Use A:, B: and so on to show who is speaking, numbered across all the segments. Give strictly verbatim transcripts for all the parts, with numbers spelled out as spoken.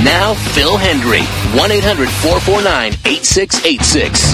A: Now, Phil Hendry, one eight hundred four four nine eight six eight six.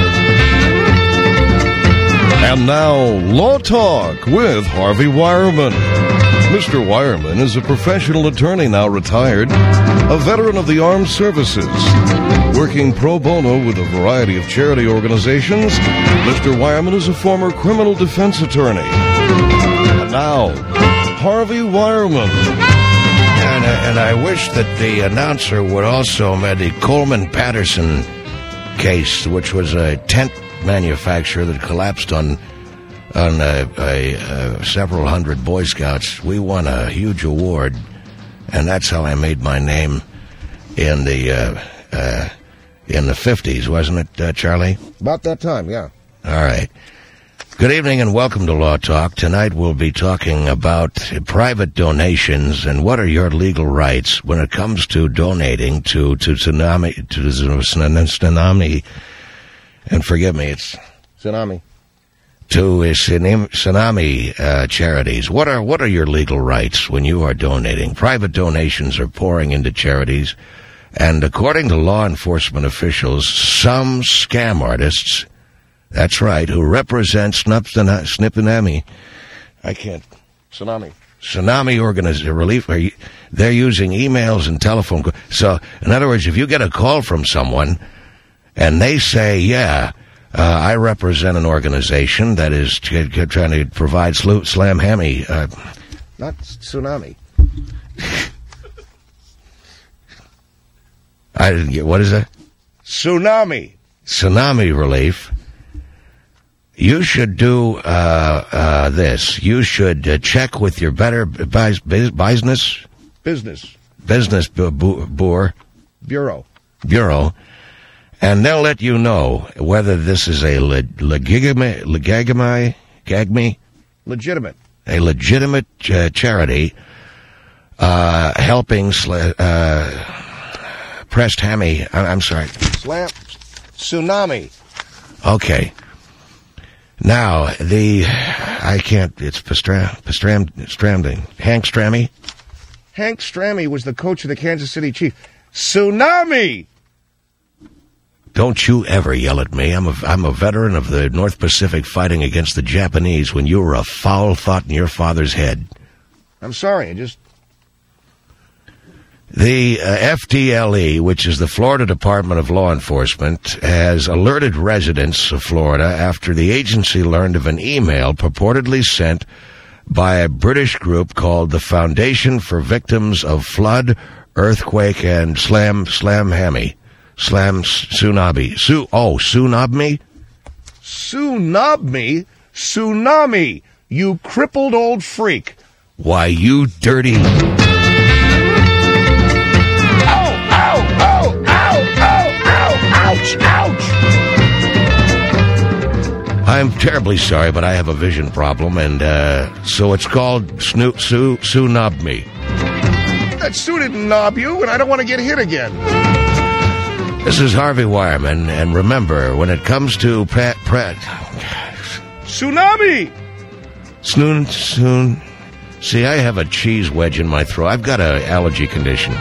B: And now, Law Talk with Harvey Wireman. Mister Wireman is a professional attorney, now retired, a veteran of the armed services, working pro bono with a variety of charity organizations. Mister Wireman is a former criminal defense attorney. And now, Harvey Wireman.
C: And, uh, and I wish that the announcer would also uh, the Coleman Patterson case, which was a tent manufacturer that collapsed on on uh, a, uh, several hundred Boy Scouts. We won a huge award, and that's how I made my name in the uh, uh, in the fifties, wasn't it, uh, Charlie?
D: About that time, yeah.
C: All right. Good evening and welcome to Law Talk. Tonight we'll be talking about private donations and what are your legal rights when it comes to donating to, to tsunami, to the tsunami, and forgive me, it's
D: Tsunami.
C: to uh, tsunami uh, charities. What are, what are your legal rights when you are donating? Private donations are pouring into charities, and according to law enforcement officials, some scam artists, that's right, who represent Snipinami. I can't.
D: Tsunami.
C: Tsunami Organization Relief. Are you, they're using emails and telephone calls. So, in other words, if you get a call from someone and they say, yeah, uh, I represent an organization that is t- t- trying to provide sl- slam hammy. Uh,
D: Not Tsunami.
C: I didn't get, what is that?
D: Tsunami.
C: Tsunami relief. You should do uh, uh, this. You should uh, check with your better business
D: Business.
C: business bu- bu- boor,
D: Bureau.
C: bureau, and they'll let you know whether this is a le- legigami, legagami, gagmi,
D: Legitimate.
C: a legitimate uh, charity uh, helping sl- uh, pressed hammy. I- I'm sorry.
D: Slam. Tsunami.
C: Okay. Now, the, I can't, it's Pastram, Pastram, Stramding. Hank Strammy?
D: Hank Strammy was the coach of the Kansas City Chiefs. Tsunami!
C: Don't you ever yell at me. I'm a, I'm a veteran of the North Pacific fighting against the Japanese when you were a foul thought in your father's head.
D: I'm sorry, I just...
C: The uh, F D L E, which is the Florida Department of Law Enforcement, has alerted residents of Florida after the agency learned of an email purportedly sent by a British group called the Foundation for Victims of Flood, Earthquake, and Slam Slam Hammy. Slam Tsunami. Su, oh, Tsunami?
D: Tsunami? Tsunami! You crippled old freak.
C: Why, you dirty...
D: Ouch, ouch!
C: I'm terribly sorry, but I have a vision problem, and uh, so it's called Snoop Sue Sue Knob Me.
D: That Sue didn't knob you, and I don't want to get hit again.
C: This is Harvey Wireman, and remember, when it comes to Pratt Pratt,
D: Tsunami!
C: Snoon soon. See, I have a cheese wedge in my throat. I've got an allergy condition.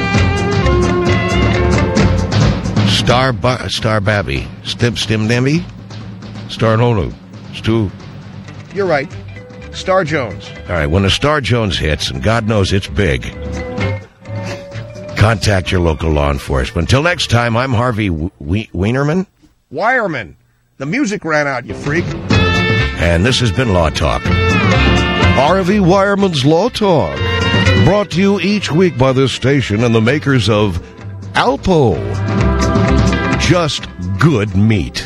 C: Star ba- Star Babby. Stim Stim Demi? Star Nolu. Stu.
D: You're right. Star Jones.
C: All right, when a Star Jones hits, and God knows it's big, contact your local law enforcement. Until next time, I'm Harvey we- Wienerman.
D: Wireman. The music ran out, you freak.
C: And this has been Law Talk.
B: Harvey Wireman's Law Talk. Brought to you each week by this station and the makers of Alpo. Just good meat.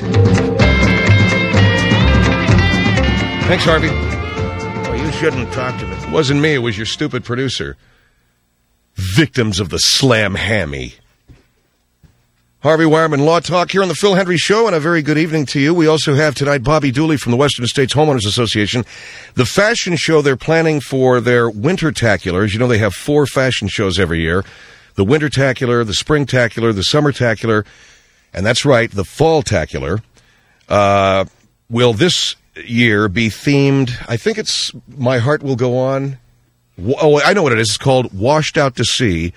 B: Thanks, Harvey.
C: Well, you shouldn't talk to me.
B: It wasn't me, it was your stupid producer. Victims of the slam hammy. Harvey Wireman, Law Talk here on the Phil Hendry Show, and a very good evening to you. We also have tonight Bobby Dooley from the Western States Homeowners Association. The fashion show they're planning for their Wintertaculars. You know they have four fashion shows every year. The Wintertacular, the Springtacular, the Summertacular, and that's right, the Falltacular. Uh, will this year be themed, I think it's My Heart Will Go On. Oh, I know what it is. It's called Washed Out to Sea.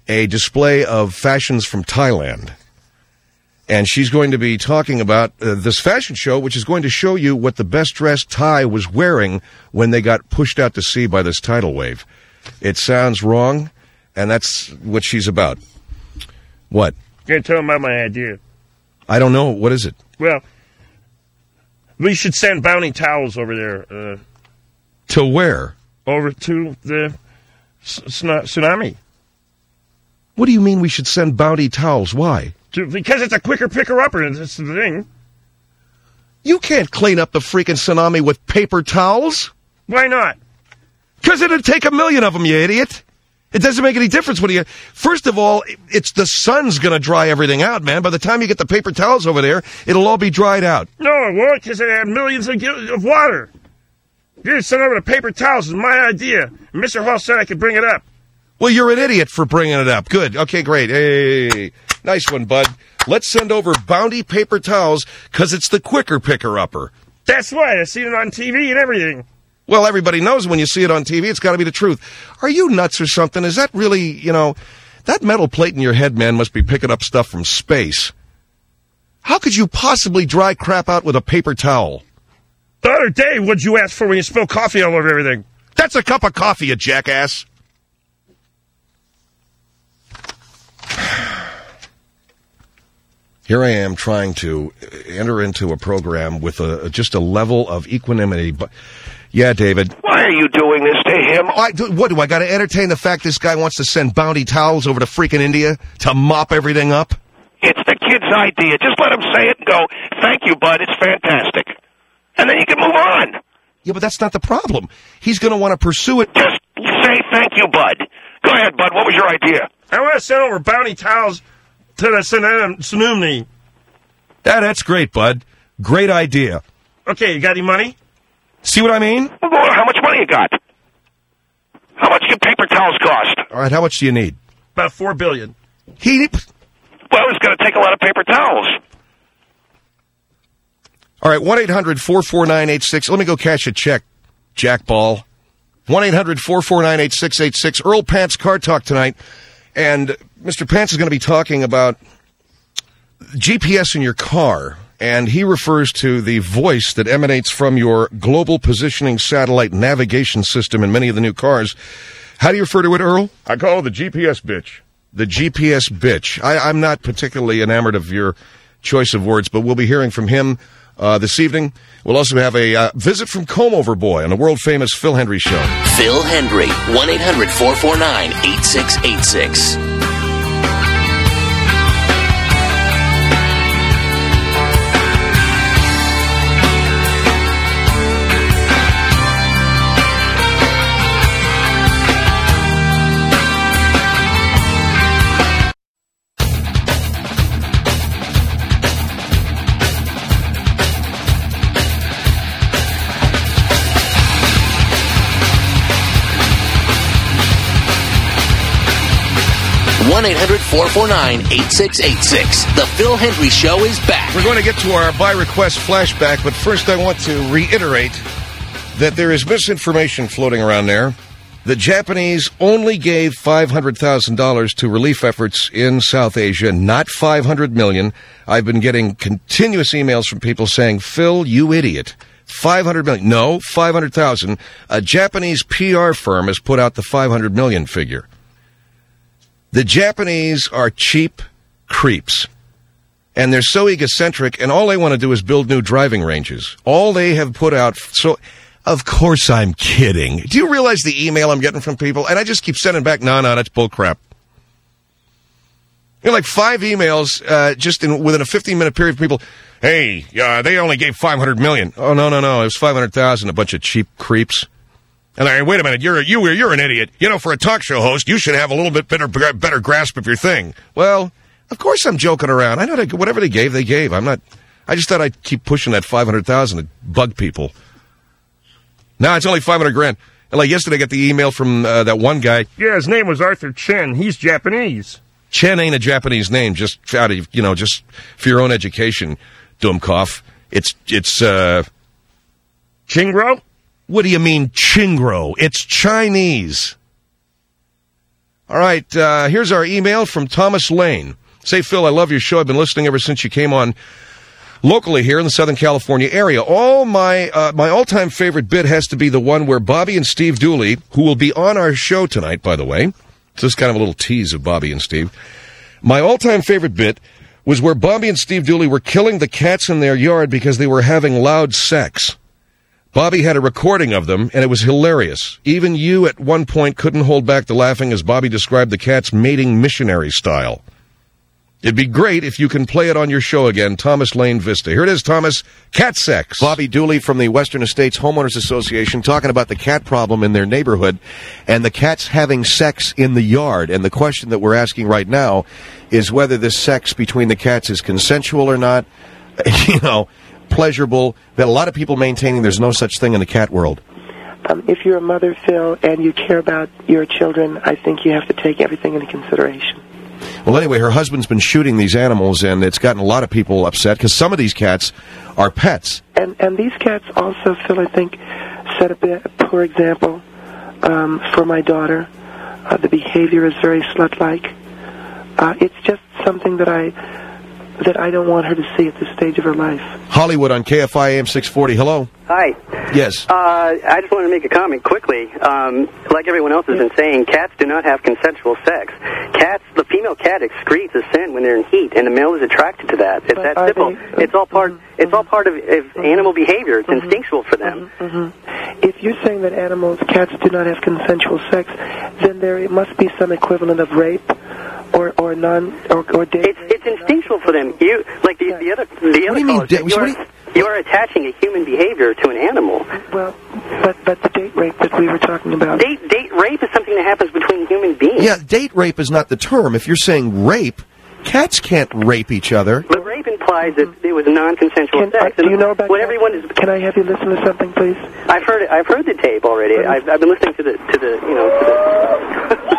B: a display of fashions from Thailand. And she's going to be talking about uh, this fashion show, which is going to show you what the best-dressed Thai was wearing when they got pushed out to sea by this tidal wave. It sounds wrong, and that's what she's about. What?
E: You're going to tell them about my idea.
B: I don't know. What is it?
E: Well, we should send bounty towels over there. Uh,
B: to where?
E: Over to the s- tsunami.
B: What do you mean we should send bounty towels? Why?
E: To, because it's a quicker picker-upper, that's the thing.
B: You can't clean up the freaking tsunami with paper towels.
E: Why not?
B: Because it'd take a million of them, you idiot. It doesn't make any difference when you... First of all, it's the sun's going to dry everything out, man. By the time you get the paper towels over there, it'll all be dried out.
E: No, it won't, because it had millions of, of water. You're sending over the paper towels. It's my idea. Mister Hall said I could bring it up.
B: Well, you're an idiot for bringing it up. Good. Okay, great. Hey, nice one, bud. Let's send over bounty paper towels because it's the quicker picker-upper.
E: That's why. I've seen it on T V and everything.
B: Well, everybody knows when you see it on T V, it's got to be the truth. Are you nuts or something? Is that really, you know, that metal plate in your head, man, must be picking up stuff from space. How could you possibly dry crap out with a paper towel?
E: The other day, what'd you ask for when you spilled coffee all over everything?
B: That's a cup of coffee, you jackass. Here I am trying to enter into a program with a, just a level of equanimity. But yeah, David.
F: Why are you doing this to him?
B: I, what, do I got to entertain the fact this guy wants to send bounty towels over to freaking India to mop everything up?
F: It's the kid's idea. Just let him say it and go, thank you, bud, it's fantastic. And then you can move on.
B: Yeah, but that's not the problem. He's going to want to pursue it.
F: Just say thank you, bud. Go ahead, bud. What was your idea?
E: I want to send over bounty towels to the tsunami.
B: Yeah, that's great, bud. Great idea.
E: Okay, you got any money?
B: See what I mean?
F: Well, how much money you got? How much do paper towels cost?
B: All right, how much do you need?
E: About four billion.
B: He...
F: Well, it's going to take a lot of paper towels.
B: All right, one eight hundred four four nine eight six. Let me go cash a check, jackball. one eight hundred four four nine eight six eight six. Earl Pants Car Talk tonight. And Mister Pants is going to be talking about G P S in your car. And he refers to the voice that emanates from your global positioning satellite navigation system in many of the new cars. How do you refer to it, Earl?
E: I call it the G P S bitch.
B: The G P S bitch. I, I'm not particularly enamored of your choice of words, but we'll be hearing from him uh, this evening. We'll also have a uh, visit from Comb-Over Boy on the world-famous Phil Hendry Show.
A: Phil Hendry, one eight hundred four four nine eight six eight six. one eight hundred four four nine eight six eight six. The Phil Hendry Show is back.
B: We're going to get to our by request flashback, but first I want to reiterate that there is misinformation floating around there. The Japanese only gave five hundred thousand dollars to relief efforts in South Asia, not five hundred million dollars. I've been getting continuous emails from people saying, Phil, you idiot. five hundred million dollars. No, five hundred thousand dollars. A Japanese P R firm has put out the five hundred million dollars figure. The Japanese are cheap creeps, and they're so egocentric, and all they want to do is build new driving ranges. All they have put out, so, of course I'm kidding. Do you realize the email I'm getting from people? And I just keep sending back, no, no, that's bullcrap. You know, like five emails, uh, just in, within a fifteen-minute period of people, hey, uh, they only gave five hundred million dollars. Oh, no, no, no, it was five hundred thousand dollars, a bunch of cheap creeps. And I, wait a minute, you're a, you, you're an idiot. You know, for a talk show host, you should have a little bit better better grasp of your thing. Well, of course I'm joking around. I know they, whatever they gave, they gave. I'm not. I just thought I'd keep pushing that five hundred thousand to bug people. Now it's only five hundred grand. And like yesterday, I got the email from uh, that one guy.
E: Yeah, his name was Arthur Chen. He's Japanese.
B: Chen ain't a Japanese name. Just out of you know, just for your own education, Dummkopf. It's it's. uh...
E: Chingro?
B: What do you mean, Chingro? It's Chinese. All right, uh, here's our email from Thomas Lane. Say, Phil, I love your show. I've been listening ever since you came on locally here in the Southern California area. All my uh, my all-time favorite bit has to be the one where Bobby and Steve Dooley, who will be on our show tonight, by the way. It's just kind of a little tease of Bobby and Steve. My all-time favorite bit was where Bobby and Steve Dooley were killing the cats in their yard because they were having loud sex. Bobby had a recording of them, and it was hilarious. Even you at one point couldn't hold back the laughing as Bobby described the cats mating missionary style. It'd be great if you can play it on your show again, Thomas Lane Vista. Here it is, Thomas. Cat sex.
G: Bobby Dooley from the Western Estates Homeowners Association talking about the cat problem in their neighborhood and the cats having sex in the yard. And the question that we're asking right now is whether this sex between the cats is consensual or not, you know, pleasurable. That a lot of people maintaining there's no such thing in the cat world.
H: Um, if you're a mother, Phil, and you care about your children, I think you have to take everything into consideration.
G: Well, anyway, her husband's been shooting these animals, and it's gotten a lot of people upset because some of these cats are pets.
H: And and these cats also, Phil, I think, set a, bit, a poor example um, for my daughter. Uh, the behavior is very slut-like. Uh, it's just something that I that I don't want her to see at this stage of her life.
G: Hollywood on K F I A M six forty. Hello.
I: Hi.
G: Yes.
I: Uh, I just wanted to make a comment quickly. Um, like everyone else has been saying, cats do not have consensual sex. Cats, the female cat excretes a scent when they're in heat, and the male is attracted to that. It's
H: But
I: that
H: are
I: simple.
H: they-
I: It's all part.
H: Mhm,
I: It's all part of, of
H: mhm.
I: animal behavior. It's
H: Mhm.
I: instinctual for them.
H: hmm If you're saying that animals, cats do not have consensual sex, then there must be some equivalent of rape or or non or, or date
I: It's
H: rape.
I: it's instinctual for them. You like the the other the
G: do
I: other
G: you mean,
I: callers,
G: da-
I: you
G: what
I: are
G: do you-
I: you are attaching a human behavior to an animal.
H: Well, but but the date rape that we were talking about.
I: Date date rape is something that happens between human beings.
G: Yeah, date rape is not the term. If you're saying rape, cats can't rape each other.
I: But rape implies that it was non-consensual
H: Can,
I: sex.
H: uh, do you know about
I: what
H: cats?
I: everyone is?
H: Can I have you listen to something, please?
I: I've heard it. I've heard the tape already. I've, I've been listening to the to the you know to the.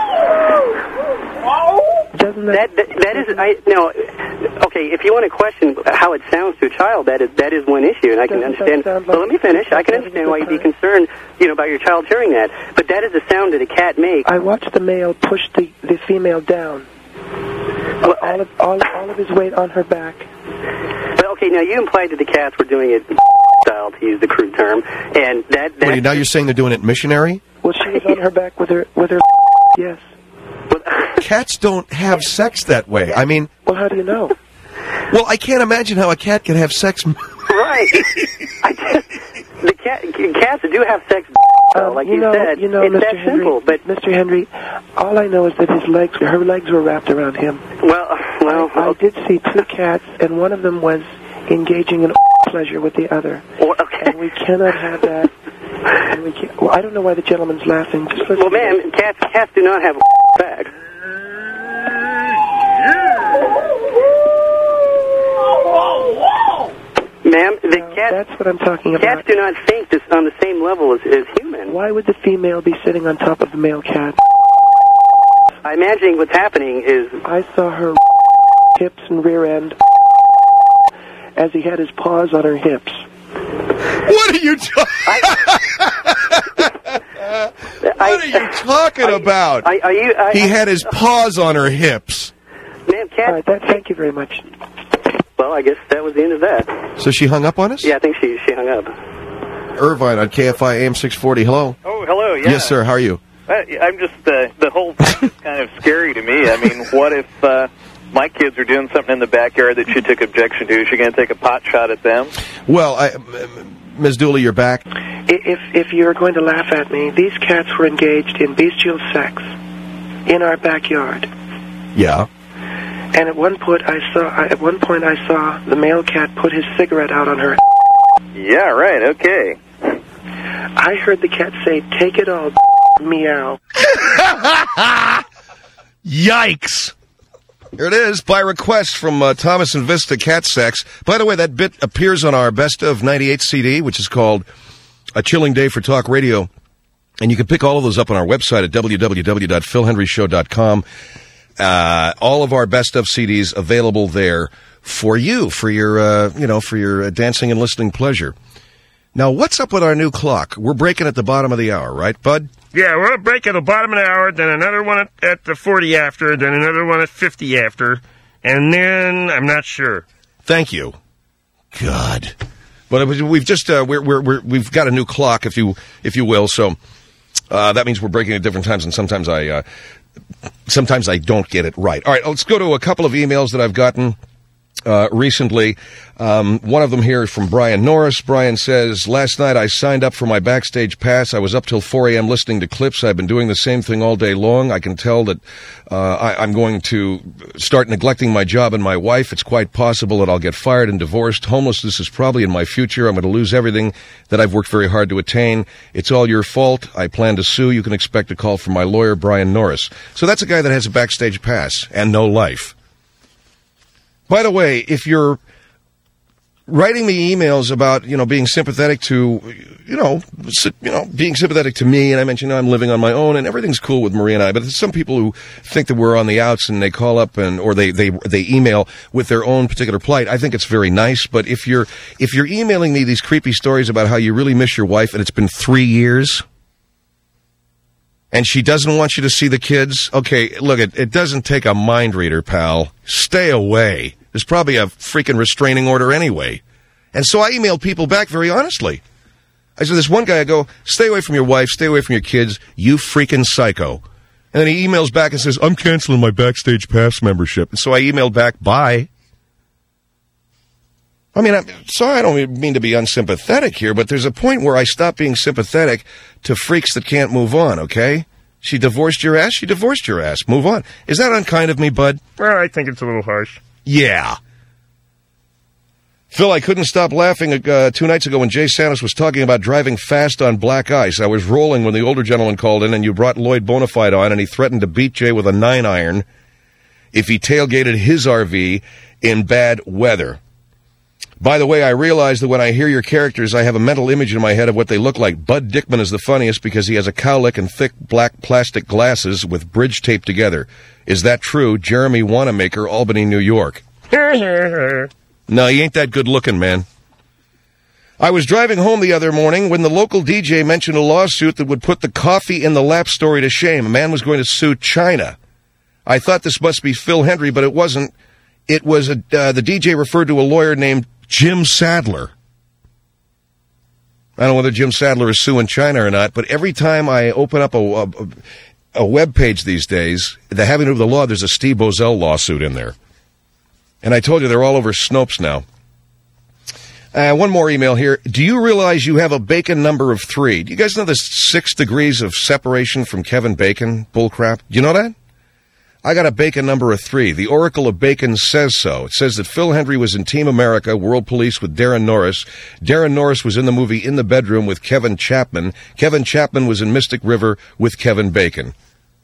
H: Doesn't that,
I: That, that that is I no okay. If you want to question how it sounds to a child, that is that is one issue, and I can
H: Doesn't that
I: understand.
H: sound
I: Well,
H: like
I: let me finish. I can
H: having a
I: understand
H: good
I: why you'd be
H: time?
I: concerned, you know, about your child hearing that. But that is the sound that a cat makes.
H: I watched the male push the, the female down.
I: Well,
H: All of all, all of his weight on her back.
I: but okay, now you implied that the cats were doing it style, to use the crude term, and that that
G: Wait, now you're saying they're doing it missionary?
H: Well, she was on her back with her with her. Yes.
G: Cats don't have sex that way. I mean,
H: Well, how do you know?
G: well, I can't imagine how a cat can have sex.
I: right. I just, the cat cats do have sex.
H: Um,
I: like
H: you
I: you,
H: know,
I: said,
H: you know,
I: it's
H: Mister
I: that
H: Henry,
I: simple. But
H: Mister Henry, all I know is that his legs, her legs were wrapped around him.
I: well, well,
H: I, I did see two cats, and one of them was engaging in pleasure with the other.
I: well, okay.
H: And we cannot have that. And we can't, well, I don't know why the gentleman's laughing. Just listen.
I: Well, ma'am, cats cats do not have sex. Ma'am, the
H: No,
I: cat
H: that's what I'm talking about.
I: cats do not think this on the same level as, as humans.
H: Why would the female be sitting on top of the male cat?
I: I'm imagining what's happening is
H: I saw her hips and rear end as he had his paws on her hips.
B: What are you talking? What are you talking about?
I: I, are you? I,
B: He had his paws on her hips.
I: ma'am,
H: All
I: cat.
H: right, that, thank you very much.
I: Well, I guess that was the end of that.
G: So she hung up on us?
I: Yeah, I think she she hung up.
G: Irvine on K F I A M six forty. Hello.
J: Oh, hello. Yeah.
G: Yes, sir. How are you?
J: Uh, I'm just uh, the whole thing is kind of scary to me. I mean, what if uh, my kids are doing something in the backyard that she took objection to? Is she going to take a pot shot at them?
G: Well, I, Miz Dooley, you're back.
H: If if you're going to laugh at me, these cats were engaged in bestial sex in our backyard.
G: Yeah.
H: And at one point, I saw at one point I saw the male cat put his cigarette out on her.
J: Yeah, right. Okay.
H: I heard the cat say, "Take it all, meow."
B: Yikes. Here it is, by request from uh, Thomas and Vista, Cat Sex. By the way, that bit appears on our Best of ninety-eight C D, which is called A Chilling Day for Talk Radio. And you can pick all of those up on our website at w w w dot phil henry show dot com. Uh, all of our Best of C Ds available there for you, for your, uh, you know, for your uh, dancing and listening pleasure. Now, what's up with our new clock? We're breaking at the bottom of the hour, right, Bud?
E: Yeah, we're a break at the bottom of the hour, then another one at, at the forty after, then another one at fifty after, and then I'm not sure.
B: Thank you. God. But it was, we've just uh, we're, we're, we're, we've got a new clock, if you if you will, so uh, that means we're breaking at different times, and sometimes I uh, sometimes I don't get it right. All right, let's go to a couple of emails that I've gotten Uh, recently. Um, one of them here is from Brian Norris. Brian says, last night I signed up for my backstage pass. I was up till four a.m. listening to clips. I've been doing the same thing all day long. I can tell that uh, I, I'm going to start neglecting my job and my wife. It's quite possible that I'll get fired and divorced. Homelessness is probably in my future. I'm going to lose everything that I've worked very hard to attain. It's all your fault. I plan to sue. You can expect a call from my lawyer, Brian Norris. So that's a guy that has a backstage pass and no life. By the way, if you're writing me emails about, you know, being sympathetic to, you know, you know, being sympathetic to me, and I mentioned I'm living on my own, and everything's cool with Marie and I, but there's some people who think that we're on the outs, and they call up and or they they they email with their own particular plight. I think it's very nice, but if you're if you're emailing me these creepy stories about how you really miss your wife, and it's been three years. And she doesn't want you to see the kids? Okay, look, it, it doesn't take a mind reader, pal. Stay away. There's probably a freaking restraining order anyway. And so I emailed people back very honestly. I said, this one guy, I go, stay away from your wife, stay away from your kids, you freaking psycho. And then he emails back and says, I'm canceling my Backstage Pass membership. And so I emailed back, bye. I mean, I'm sorry, I don't mean to be unsympathetic here, but there's a point where I stop being sympathetic to freaks that can't move on, okay? She divorced your ass, she divorced your ass. Move on. Is that unkind of me, Bud?
E: Well, I think it's a little harsh.
B: Yeah. Phil, I couldn't stop laughing uh, two nights ago when Jay Santos was talking about driving fast on black ice. I was rolling when the older gentleman called in, and you brought Lloyd Bonafide on, and he threatened to beat Jay with a nine iron if he tailgated his R V in bad weather. By the way, I realize that when I hear your characters, I have a mental image in my head of what they look like. Bud Dickman is the funniest because he has a cowlick and thick black plastic glasses with bridge taped together. Is that true? Jeremy Wanamaker, Albany, New York. No, he ain't that good looking, man. I was driving home the other morning when the local D J mentioned a lawsuit that would put the coffee in the lap story to shame. A man was going to sue China. I thought this must be Phil Hendry, but it wasn't. It was a, uh, the D J referred to a lawyer named Jim Sadler. I don't know whether Jim Sadler is suing China or not, but every time I open up a, a, a web page these days, the having to do with the law, there's a Steve Bozell lawsuit in there. And I told you they're all over Snopes now. Uh, one more email here. Do you realize you have a Bacon number of three? Do you guys know the six degrees of separation from Kevin Bacon? Bullcrap. Do you know that? I got a Bacon number of three. The Oracle of Bacon says so. It says that Phil Hendry was in Team America, World Police with Darren Norris. Darren Norris was in the movie In the Bedroom with Kevin Chapman. Kevin Chapman was in Mystic River with Kevin Bacon.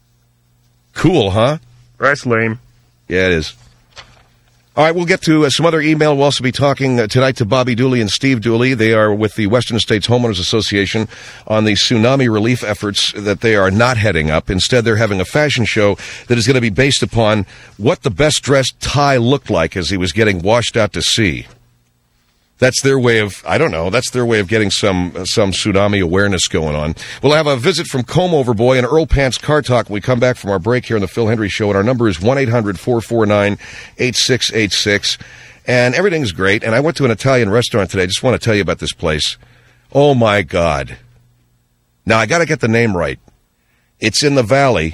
B: Cool, huh?
E: That's lame.
B: Yeah, it is. All right, we'll get to uh, some other email. We'll also be talking uh, tonight to Bobby Dooley and Steve Dooley. They are with the Western States Homeowners Association on the tsunami relief efforts that they are not heading up. Instead, they're having a fashion show that is going to be based upon what the best-dressed Thai looked like as he was getting washed out to sea. That's their way of, I don't know, that's their way of getting some uh, some tsunami awareness going on. We'll have a visit from Comb Over Boy and Earl Pants Car Talk when we come back from our break here on the Phil Hendry Show, and our number is one eight hundred four four nine eight six eight six. And everything's great, and I went to an Italian restaurant today. I just want to tell you about this place. Oh, my God. Now, I got to get the name right. It's in the Valley.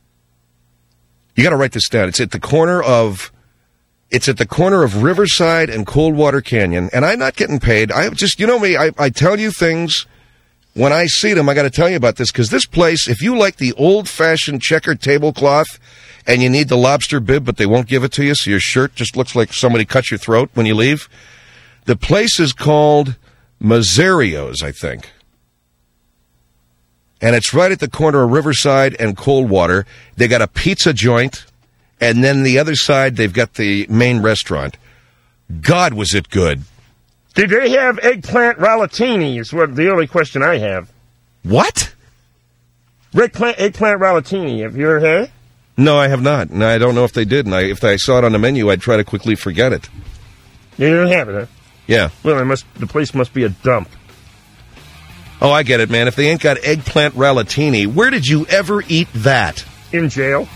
B: You got to write this down. It's at the corner of... It's at the corner of Riverside and Coldwater Canyon, and I'm not getting paid. I just, you know me, I, I tell you things when I see them. I got to tell you about this, because this place, if you like the old-fashioned checkered tablecloth and you need the lobster bib, but they won't give it to you, so your shirt just looks like somebody cut your throat when you leave, the place is called Mazzario's, I think. And it's right at the corner of Riverside and Coldwater. They got a pizza joint. And then the other side, they've got the main restaurant. God, was it good.
E: Did they have eggplant rollatini is what the only question I have.
B: What?
E: Eggplant, eggplant rollatini. Have you ever had it?
B: No, I have not. And I don't know if they did. And I, if I saw it on the menu, I'd try to quickly forget it.
E: You didn't have it, huh?
B: Yeah.
E: Well, it must, the place must be a dump.
B: Oh, I get it, man. If they ain't got eggplant rallatini, where did you ever eat that?
E: In jail.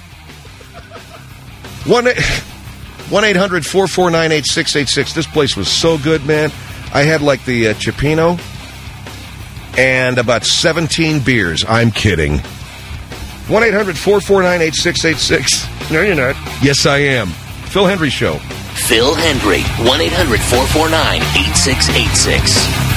B: one eight hundred four four nine eight six eight six. This place was so good, man. I had like the uh, Cioppino and about seventeen beers. I'm kidding. one eight hundred four four nine eight six eight six.
E: No, you're not.
B: Yes, I am. Phil Hendry Show.
A: Phil Hendry, one eight hundred four four nine eight six eight six.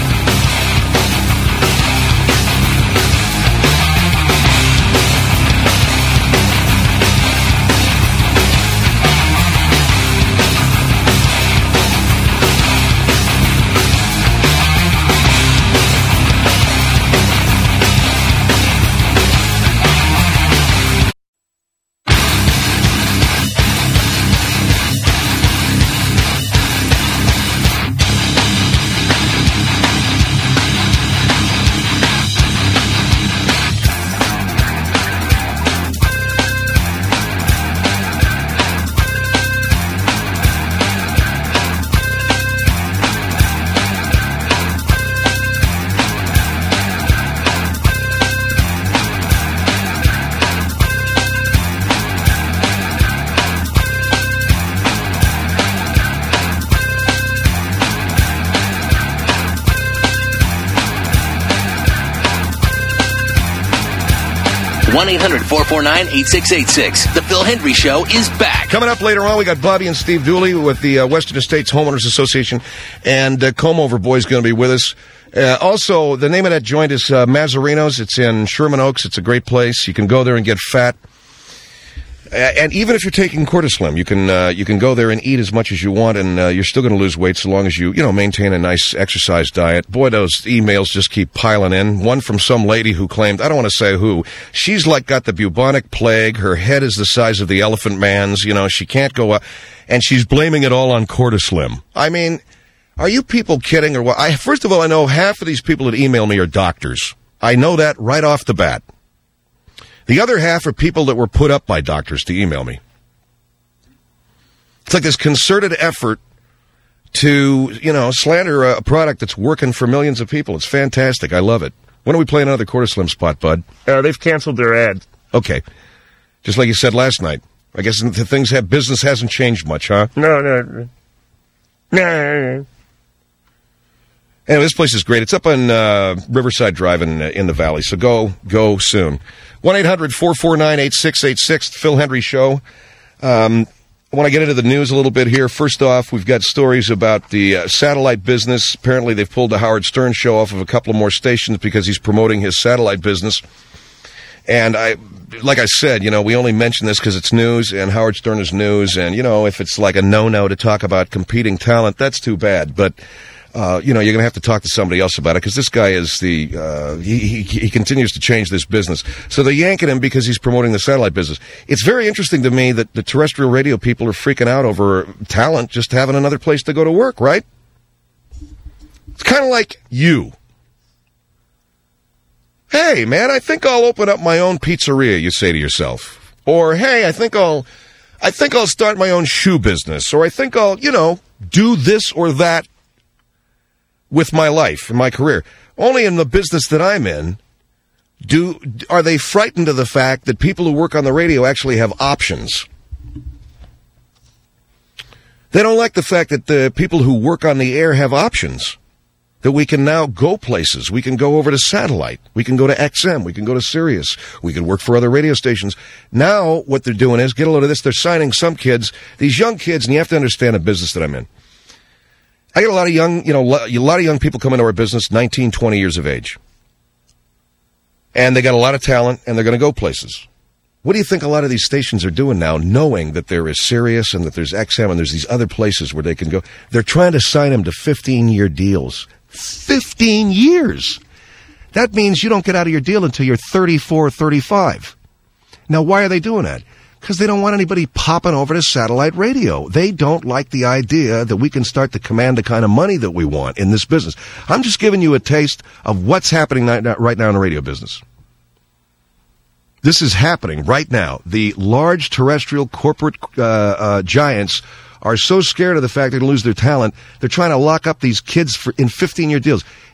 A: one eight hundred four four nine eight six eight six. The Phil Hendry Show is back.
B: Coming up later on, we got Bobby and Steve Dooley with the uh, Western Estates Homeowners Association, and uh, Comb-Over Boy's going to be with us. Uh, also, the name of that joint is uh, Mazzarino's. It's in Sherman Oaks. It's a great place. You can go there and get fat. Uh, and even if you're taking Cortislim, you can uh, you can go there and eat as much as you want, and uh, you're still going to lose weight so long as you you know maintain a nice exercise diet. Boy, those emails just keep piling in. One from some lady who claimed, I don't want to say who, she's like got the bubonic plague. Her head is the size of the Elephant Man's. You know, she can't go up, and she's blaming it all on Cortislim. I mean, are you people kidding or what? I, first of all, I know half of these people that email me are doctors. I know that right off the bat. The other half are people that were put up by doctors to email me. It's like this concerted effort to, you know, slander a product that's working for millions of people. It's fantastic. I love it. When are we playing another Cortislim spot, bud?
E: Uh, they've canceled their ad.
B: Okay. Just like you said last night. I guess the things have, business hasn't changed much, huh?
E: No, no. No.
B: Anyway, this place is great. It's up on uh, Riverside Drive in, uh, in the Valley, so go go soon. one eight hundred four four nine eight six eight six, Phil Hendry Show. Um, I want to get into the news a little bit here. First off, we've got stories about the uh, satellite business. Apparently, they've pulled the Howard Stern show off of a couple of more stations because he's promoting his satellite business. And I, like I said, you know, we only mention this because it's news, and Howard Stern is news. And, you know, if it's like a no-no to talk about competing talent, that's too bad. But Uh, you know, you're going to have to talk to somebody else about it because this guy is the, uh, he, he, he continues to change this business. So they're yanking him because he's promoting the satellite business. It's very interesting to me that the terrestrial radio people are freaking out over talent just having another place to go to work, right? It's kind of like you. Hey, man, I think I'll open up my own pizzeria, you say to yourself. Or, hey, I think I'll, I think I'll start my own shoe business. Or I think I'll, you know, do this or that with my life and my career. Only in the business that I'm in do are they frightened of the fact that people who work on the radio actually have options. They don't like the fact that the people who work on the air have options. That we can now go places. We can go over to satellite. We can go to X M. We can go to Sirius. We can work for other radio stations. Now what they're doing is, get a load of this, they're signing some kids, these young kids, and you have to understand the business that I'm in. I get a lot of young, you know, a lot of young people come into our business, nineteen, twenty years of age. And they got a lot of talent, and they're going to go places. What do you think a lot of these stations are doing now, knowing that there is Sirius and that there's X M and there's these other places where they can go? They're trying to sign them to fifteen-year deals. fifteen years! That means you don't get out of your deal until you're thirty-four, thirty-five. Now, why are they doing that? Because they don't want anybody popping over to satellite radio. They don't like the idea that we can start to command the kind of money that we want in this business. I'm just giving you a taste of what's happening right now in the radio business. This is happening right now. The large terrestrial corporate uh, uh, giants are so scared of the fact they're going to lose their talent, they're trying to lock up these kids for, in fifteen-year deals.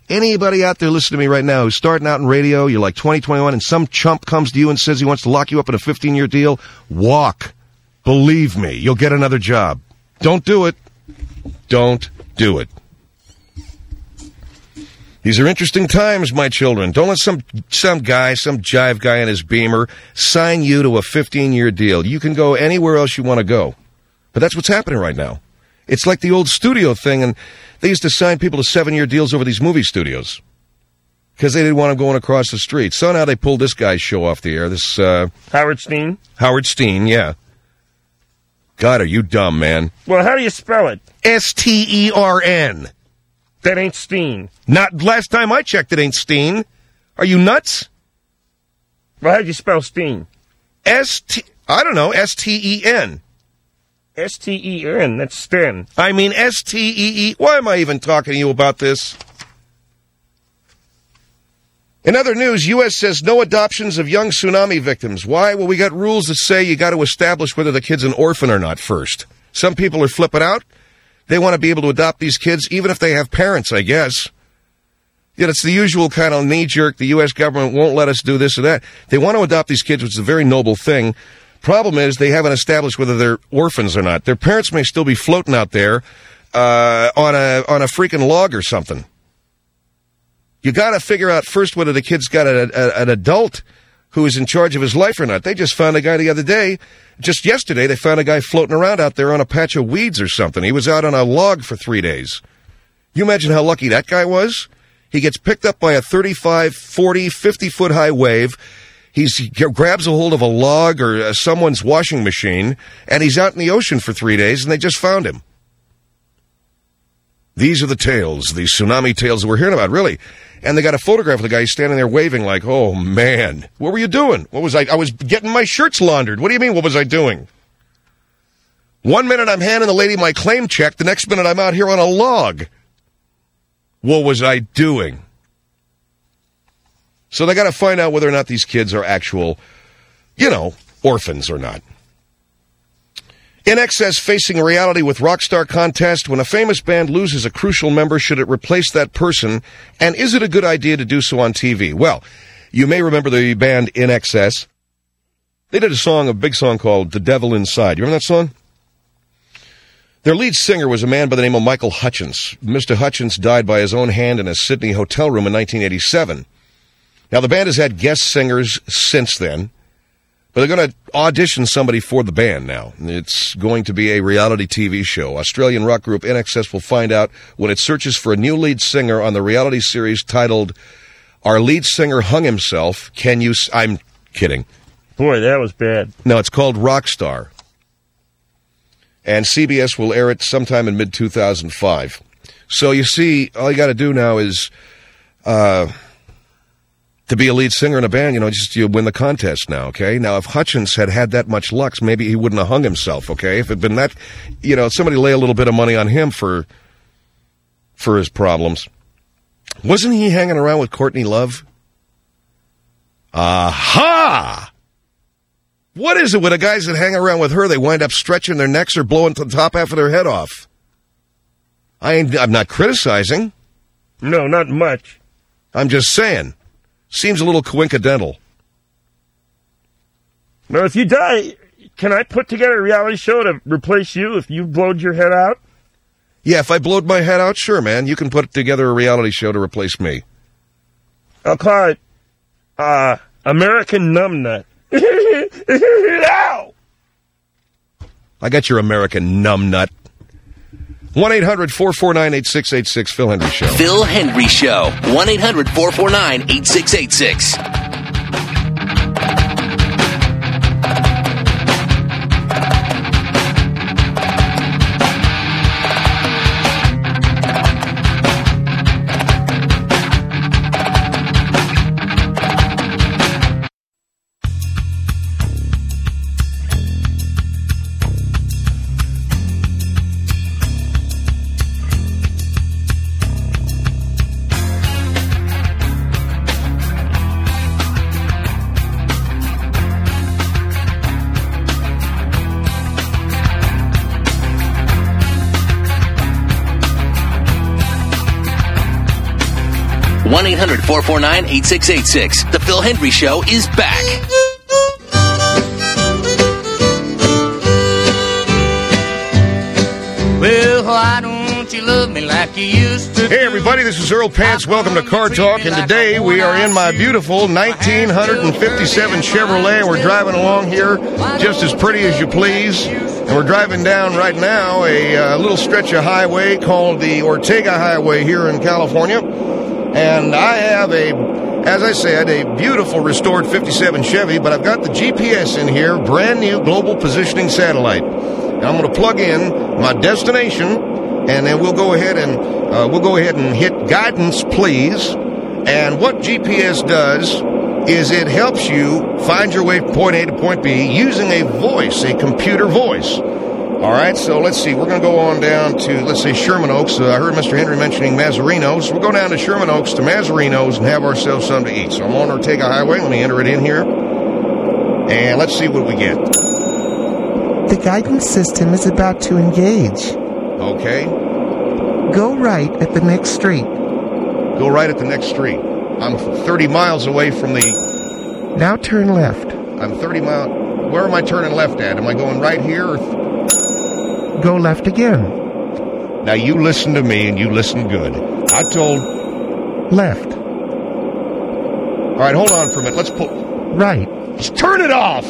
B: Anybody out there listening to me right now who's starting out in radio, you're like twenty, twenty-one, and some chump comes to you and says he wants to lock you up in a fifteen-year deal, walk. Believe me, you'll get another job. Don't do it. Don't do it. These are interesting times, my children. Don't let some some guy, some jive guy in his Beamer sign you to a fifteen-year deal. You can go anywhere else you want to go. But that's what's happening right now. It's like the old studio thing, and they used to sign people to seven-year deals over these movie studios because they didn't want them going across the street. So now they pulled this guy's show off the air, this... Uh,
E: Howard Steen?
B: Howard Steen, yeah. God, are you dumb, man?
E: Well, how do you spell it?
B: S T E R N.
E: That ain't Steen.
B: Not last time I checked, it ain't Steen. Are you nuts?
E: Well, how'd you spell Steen?
B: S T... I don't know, S T E N.
E: S T E N, that's Sten.
B: I mean S T E E. Why am I even talking to you about this? In other news, U S says no adoptions of young tsunami victims. Why? Well, we got rules that say you got to establish whether the kid's an orphan or not first. Some people are flipping out. They want to be able to adopt these kids, even if they have parents, I guess. Yet it's the usual kind of knee-jerk, the U S government won't let us do this or that. They want to adopt these kids, which is a very noble thing. Problem is, they haven't established whether they're orphans or not. Their parents may still be floating out there uh, on a on a freaking log or something. You got to figure out first whether the kid's got a, a, an adult who is in charge of his life or not. They just found a guy the other day, just yesterday, they found a guy floating around out there on a patch of weeds or something. He was out on a log for three days. You imagine how lucky that guy was? He gets picked up by a thirty-five, forty, fifty-foot high wave. He's, he grabs a hold of a log or uh, someone's washing machine, and he's out in the ocean for three days, and they just found him. These are the tales, the tsunami tales that we're hearing about, really. And they got a photograph of the guy standing there waving like, oh, man, what were you doing? What was I? I was getting my shirts laundered. What do you mean, what was I doing? One minute I'm handing the lady my claim check. The next minute I'm out here on a log. What was I doing? So they got to find out whether or not these kids are actual, you know, orphans or not. In Excess facing a reality with Rockstar contest. When a famous band loses a crucial member, should it replace that person? And is it a good idea to do so on T V? Well, you may remember the band In Excess. They did a song, a big song called The Devil Inside. You remember that song? Their lead singer was a man by the name of Michael Hutchence. Mister Hutchence died by his own hand in a Sydney hotel room in nineteen eighty-seven. Now, the band has had guest singers since then, but they're going to audition somebody for the band now. It's going to be a reality T V show. Australian rock group In Excess will find out when it searches for a new lead singer on the reality series titled Our Lead Singer Hung Himself. Can you... S- I'm kidding.
E: Boy, that was bad.
B: No, it's called Rockstar. And C B S will air it sometime in mid two thousand five. So you see, all you got to do now is... Uh, to be a lead singer in a band, you know, just you win the contest now, okay? Now, if Hutchence had had that much luck, maybe he wouldn't have hung himself, okay? If it had been that, you know, somebody lay a little bit of money on him for for his problems. Wasn't he hanging around with Courtney Love? Aha! What is it with the guys that hang around with her? They wind up stretching their necks or blowing the top half of their head off. I ain't, I'm not criticizing.
E: No, not much.
B: I'm just saying. Seems a little coincidental.
E: Well, if you die, can I put together a reality show to replace you if you blowed your head out?
B: Yeah, if I blowed my head out, sure, man. You can put together a reality show to replace me.
E: I'll call it, uh, American Numbnut. Ow!
B: I got your American numbnut. one eight hundred four four nine eight six eight six, Phil Hendry Show.
A: Phil Hendry Show. one eight hundred four four nine eight six eight six. one eight hundred four four nine eight six eight six. The Phil Hendry Show is back.
K: Well, why don't you love me like you used to?
B: Hey, everybody, this is Earl Pants. Welcome to Car Talk, and today we are in my beautiful nineteen fifty-seven Chevrolet. We're driving along here just as pretty as you please, and we're driving down right now a uh, little stretch of highway called the Ortega Highway here in California, and I have a, as I said, a beautiful restored fifty-seven Chevy, but I've got the G P S in here, brand new global positioning satellite. And I'm going to plug in my destination, and then we'll go ahead and uh, we'll go ahead and hit guidance, please. And what G P S does is it helps you find your way from point A to point B using a voice, a computer voice. All right, so let's see. We're going to go on down to, let's say, Sherman Oaks. Uh, I heard Mister Henry mentioning Mazarinos. We'll go down to Sherman Oaks to Mazarinos and have ourselves something to eat. So I'm on Ortega Highway. Let me enter it in here. And let's see what we get.
L: The guidance system is about to engage.
B: Okay.
L: Go right at the next street.
B: Go right at the next street. I'm thirty miles away from the...
L: Now turn left.
B: I'm thirty miles... Where am I turning left at? Am I going right here or...
L: Go left again.
B: Now you listen to me and you listen good. I told...
L: Left.
B: All right, hold on for a minute. Let's pull...
L: Right.
B: Just turn it off!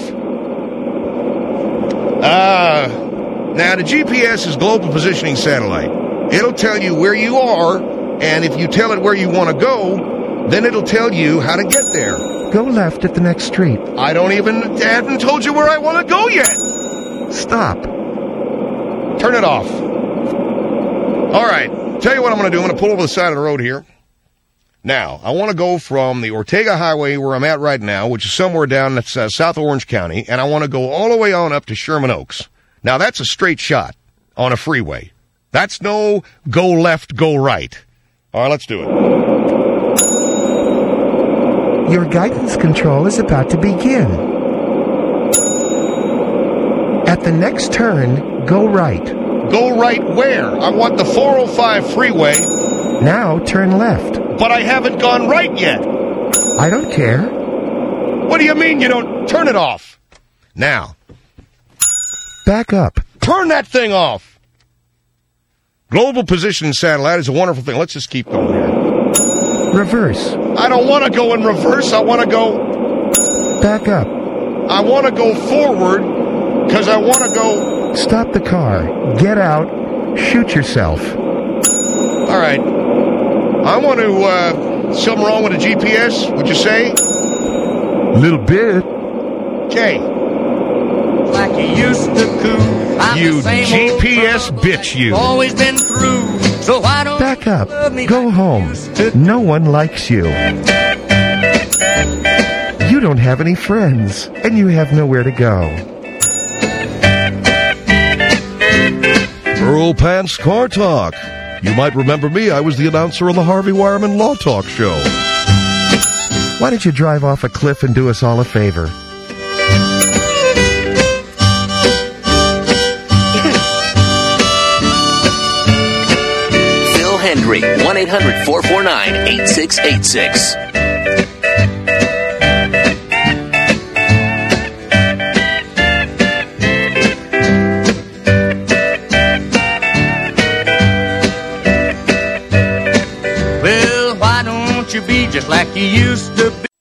B: Uh, now, the G P S is Global Positioning Satellite. It'll tell you where you are, and if you tell it where you want to go, then it'll tell you how to get there.
L: Go left at the next street.
B: I don't even, I haven't told you where I want to go yet.
L: Stop.
B: Turn it off. All right, tell you what I'm going to do. I'm going to pull over the side of the road here. Now, I want to go from the Ortega Highway where I'm at right now, which is somewhere down that's uh, South Orange County, and I want to go all the way on up to Sherman Oaks. Now, that's a straight shot on a freeway. That's no go left, go right. All right, let's do it.
L: Your guidance control is about to begin. At the next turn, go right.
B: Go right where? I want the four oh five freeway.
L: Now turn left.
B: But I haven't gone right yet.
L: I don't care.
B: What do you mean you don't? Turn it off. Now.
L: Back up.
B: Turn that thing off. Global Positioning Satellite is a wonderful thing. Let's just keep going here.
L: Reverse.
B: I don't want to go in reverse. I want to go...
L: Back up.
B: I want to go forward because I want to go...
L: Stop the car. Get out. Shoot yourself.
B: All right. I want to, uh, something wrong with the G P S, would you say?
L: Little bit.
B: Okay.
K: Like you used to coo.
B: You G P S bitch, you.
K: Always been through. So why don't
L: Back up. Go home. No one likes you. You don't have any friends, and you have nowhere to go.
B: Earl Pants Car Talk. You might remember me. I was the announcer on the Harvey Wireman Law Talk Show.
L: Why don't you drive off a cliff and do us all a favor?
A: Phil Hendry, one eight hundred four four nine eight six eight six.
K: Just like you used to be.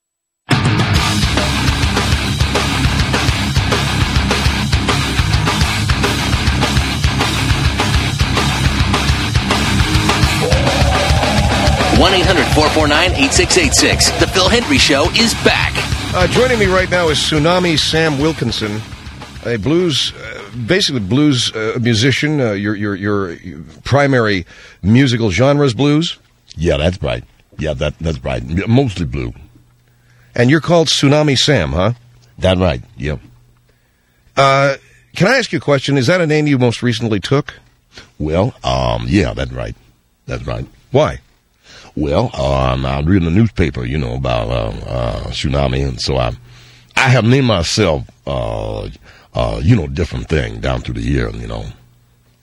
A: one eight hundred four four nine eight six eight six. The Phil Hendry Show is back.
B: Uh, joining me right now is Tsunami Sam Wilkinson, a blues, uh, basically blues uh, musician. Uh, your, your, your primary musical genre is blues?
C: Yeah, that's right. Yeah, that that's right. Mostly blue.
B: And you're called Tsunami Sam, huh?
C: That's right, yep.
B: Uh, can I ask you a question? Is that a name you most recently took?
C: Well, um, yeah, that's right. That's right.
B: Why?
C: Well, um, I'm reading the newspaper, you know, about uh, uh, tsunami, and so I, I have named myself, uh, uh, you know, different thing down through the year, you know.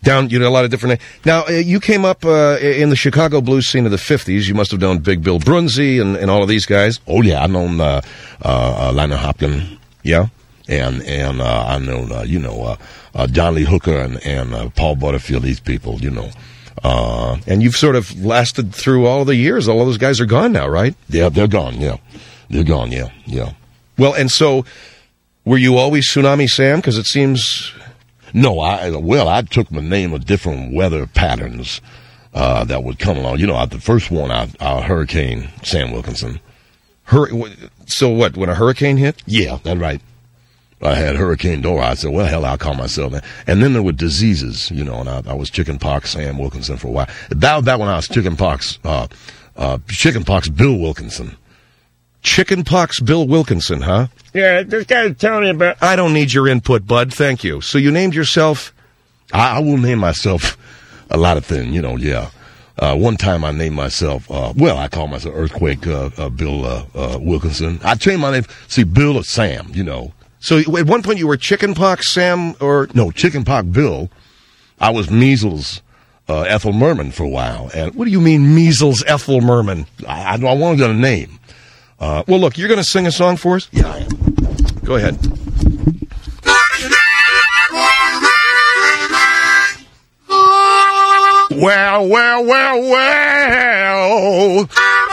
B: Down, you know, a lot of different. Now, uh, you came up uh, in the Chicago blues scene of the fifties. You must have known Big Bill Brunzi and, and all of these guys.
C: Oh yeah, I known uh, uh, uh, Lionel Hopkins.
B: Yeah,
C: and and uh, I know uh, you know uh, uh, John Lee Hooker and and uh, Paul Butterfield. These people, you know.
B: Uh, and you've sort of lasted through all the years. All of those guys are gone now, right?
C: Yeah, they're gone. Yeah, they're gone. Yeah, yeah.
B: Well, and so were you always Tsunami Sam? Because it seems.
C: No, I well, I took the name of different weather patterns uh, that would come along. You know, the first one, I, I Hurricane Sam Wilkinson.
B: Hur- so what? When a hurricane hit?
C: Yeah, that's right. I had Hurricane Dora. I said, well, hell, I'll call myself that. And then there were diseases, you know, and I, I was Chickenpox Sam Wilkinson for a while. That that when I was Chickenpox, uh, uh, Chickenpox Bill Wilkinson.
B: Chickenpox Bill Wilkinson, huh?
E: Yeah, this guy's telling me about...
B: I don't need your input, bud. Thank you. So you named yourself...
C: I, I will name myself a lot of things, you know, yeah. Uh, one time I named myself, uh, well, I called myself Earthquake uh, uh, Bill uh, uh, Wilkinson. I changed my name, see, Bill or Sam, you know.
B: So at one point you were Chickenpox Sam or...
C: No, Chickenpox Bill. I was Measles uh, Ethel Merman for a while. And
B: what do you mean, Measles Ethel Merman?
C: I, I, I wanted a name.
B: Uh, well, look, you're going to sing a song for us?
C: Yeah, I am.
B: Go ahead.
C: Well, well, well, well.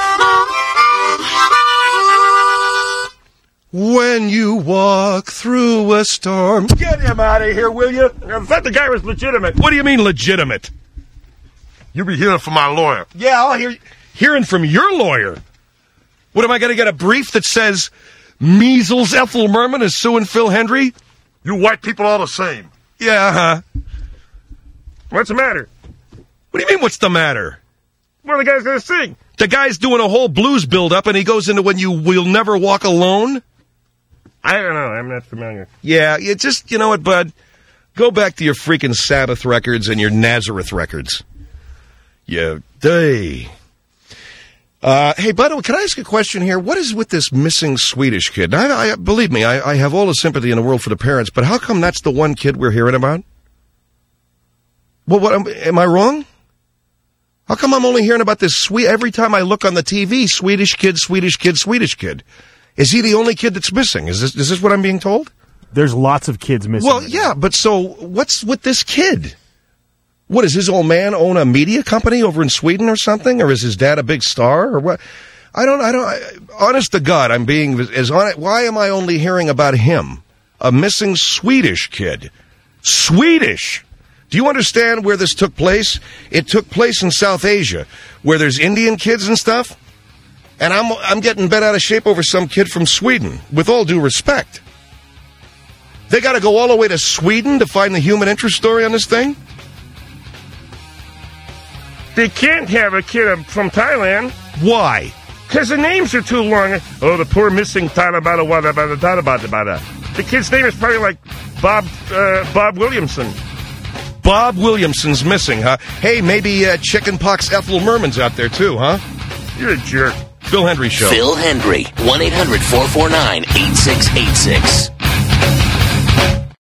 B: When you walk through a storm.
E: Get him out of here, will you? I thought the guy was legitimate.
B: What do you mean legitimate?
C: You be hearing from my lawyer.
B: Yeah, I'll hear hearing from your lawyer. What, am I going to get a brief that says Measles Ethel Merman is suing Phil Hendry?
C: You white people all the same.
B: Yeah, huh?
E: What's the matter?
B: What do you mean, what's the matter?
E: Well, the guy's going to sing.
B: The guy's doing a whole blues build-up, and he goes into When You Will Never Walk Alone?
E: I don't know. I'm not familiar.
B: Yeah, you just, you know what, bud? Go back to your freaking Sabbath records and your Nazareth records. Yeah, they... Uh, hey, by the way, can I ask a question here? What is with this missing Swedish kid? I, I believe me, I, I have all the sympathy in the world for the parents, but how come that's the one kid we're hearing about? Well, what am, am I wrong? How come I'm only hearing about this sweet every time I look on the T V? Swedish kid, Swedish kid, Swedish kid. Is he the only kid that's missing? Is this is this what I'm being told?
M: There's lots of kids missing.
B: Well, yeah, but so what's with this kid? What, does his old man own a media company over in Sweden or something? Or is his dad a big star? Or what? I don't, I don't, I, honest to God, I'm being as on it. Why am I only hearing about him? A missing Swedish kid. Swedish! Do you understand where this took place? It took place in South Asia, where there's Indian kids and stuff. And I'm, I'm getting bent out of shape over some kid from Sweden, with all due respect. They got to go all the way to Sweden to find the human interest story on this thing?
E: They can't have a kid from Thailand.
B: Why?
E: Because the names are too long. Oh, the poor missing Talabada Wada Bada Bada Bada. The kid's name is probably like Bob uh, Bob Williamson.
B: Bob Williamson's missing, huh? Hey, maybe uh, Chickenpox Ethel Merman's out there too, huh?
E: You're a jerk.
B: Phil Hendry Show.
A: Phil Hendry, one eight hundred four four nine eight six eight six.